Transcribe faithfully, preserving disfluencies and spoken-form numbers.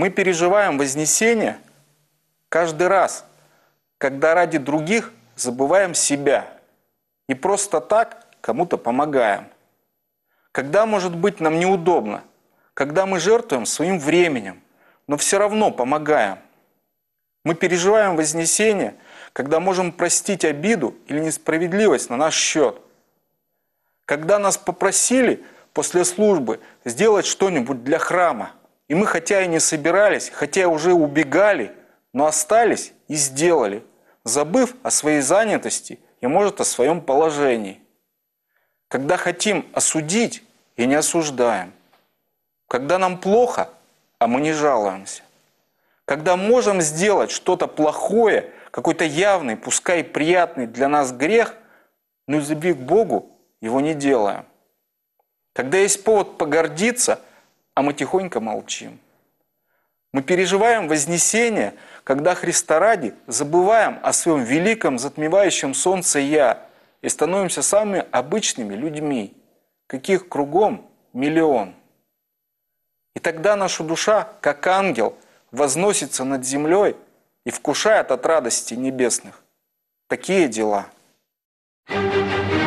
Мы переживаем вознесение каждый раз, когда ради других забываем себя и просто так кому-то помогаем. Когда, может быть, нам неудобно, когда мы жертвуем своим временем, но все равно помогаем. Мы переживаем вознесение, когда можем простить обиду или несправедливость на наш счет. Когда нас попросили после службы сделать что-нибудь для храма, и мы хотя и не собирались, хотя уже убегали, но остались и сделали, забыв о своей занятости и, может, о своем положении. Когда хотим осудить и не осуждаем. Когда нам плохо, а мы не жалуемся. Когда можем сделать что-то плохое, какой-то явный, пускай приятный для нас грех, но из любви к Богу его не делаем. Когда есть повод погордиться, а мы тихонько молчим. Мы переживаем вознесение, когда Христа ради забываем о своем великом затмевающем солнце «Я» и становимся самыми обычными людьми, каких кругом миллион. И тогда наша душа, как ангел, возносится над землей и вкушает от радости небесных. Такие дела. Thank you.